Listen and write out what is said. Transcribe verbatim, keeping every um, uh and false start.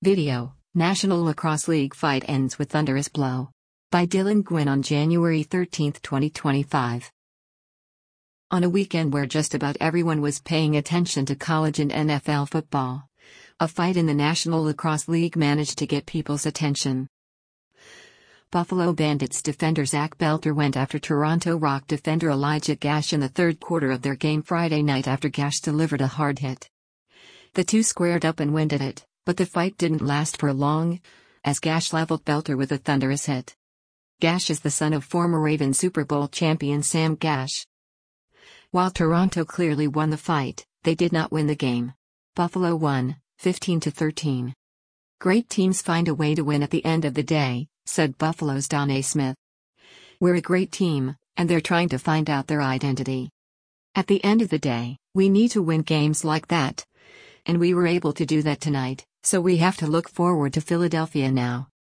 Video, National Lacrosse League fight ends with thunderous blow. By Dylan Gwynn on January thirteenth, twenty twenty-five. On a weekend where just about everyone was paying attention to college and N F L football, a fight in the National Lacrosse League managed to get people's attention. Buffalo Bandits defender Zach Belter went after Toronto Rock defender Elijah Gash in the third quarter of their game Friday night after Gash delivered a hard hit. The two squared up and went at it, but the fight didn't last for long, as Gash leveled Belter with a thunderous hit. Gash is the son of former Ravens Super Bowl champion Sam Gash. While Toronto clearly won the fight, they did not win the game. Buffalo won, fifteen to thirteen. "Great teams find a way to win at the end of the day," said Buffalo's Don A. Smith. "We're a great team, and they're trying to find out their identity. At the end of the day, we need to win games like that. And we were able to do that tonight, so we have to look forward to Philadelphia now."